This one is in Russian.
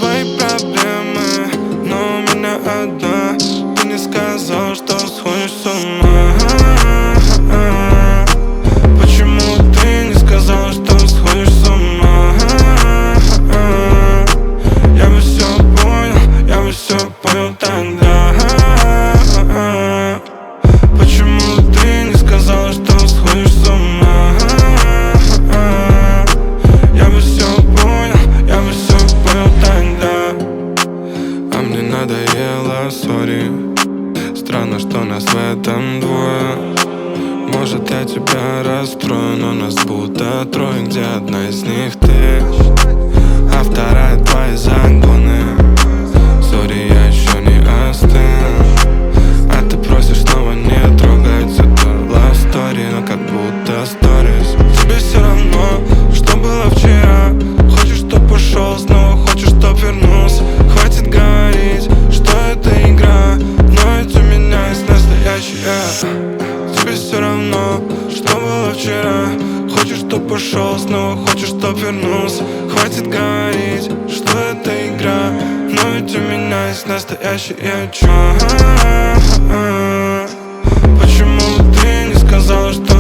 свои проблемы, но у меня одна. Ты не сказал, что сходишь с ума. Почему ты не сказал, что сходишь с ума? Я бы все понял тогда. Почему ты не сказал, что сходишь с ума? Я бы все понял тогда. А мне надоело, сори. Странно, что нас в этом двое. Может, я тебя расстрою, но нас будто трое, где одна из них ты, а вторая твои загоны. Сори, я еще не остыл, а ты просишь снова не трогать. Это love story, но как будто stories. Тебе все равно, что было вчера. Хочешь, чтоб ушел, снова хочешь, чтоб вернулся. Хватит говорить, что это игра, но ведь у меня есть настоящая. Тебе все равно, что было вчера. Хочешь, чтоб ушел, снова хочешь, чтоб вернулся. Хватит говорить, что это игра, но ведь у меня есть настоящее чувство. Почему ты не сказала, что